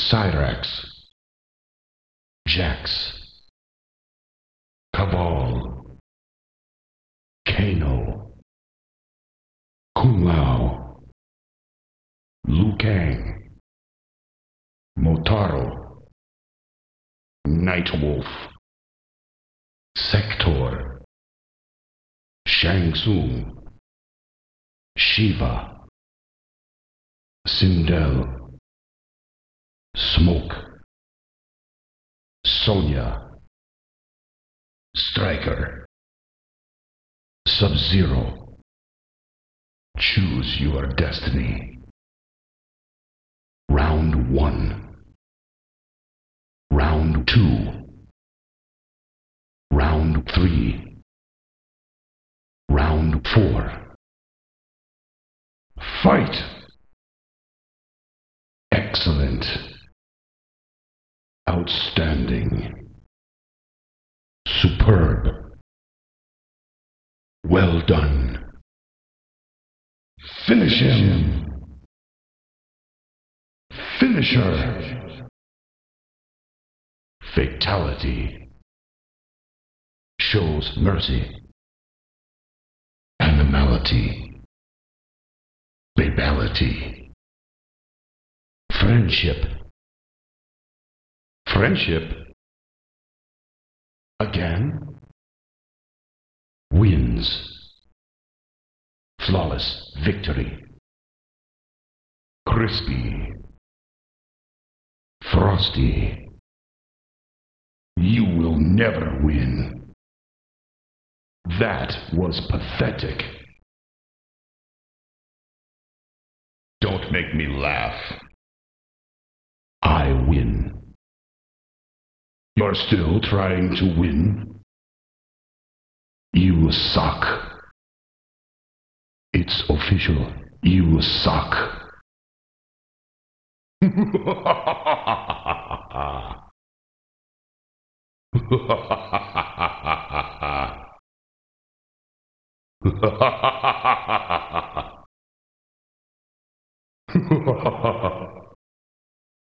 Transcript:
Cyrax, Jax, Cabal, Kano, Kung Lao, Liu Kang, Motaro, Nightwolf, Sector, Shang Tsung, Shiva, Sindel, Smoke, Sonya, Striker, Sub-Zero. Choose your destiny. Round 1. Round 2. Round 3. Round 4. Fight! Excellent. Outstanding. Superb. Well done. Finish him. Finish her. Fatality. Shows mercy. Animality. Babality. Friendship. Friendship. Again. Wins. Flawless victory. Crispy. Frosty. You will never win. That was pathetic. Don't make me laugh. I win. You're still trying to win? You suck. It's official. You suck.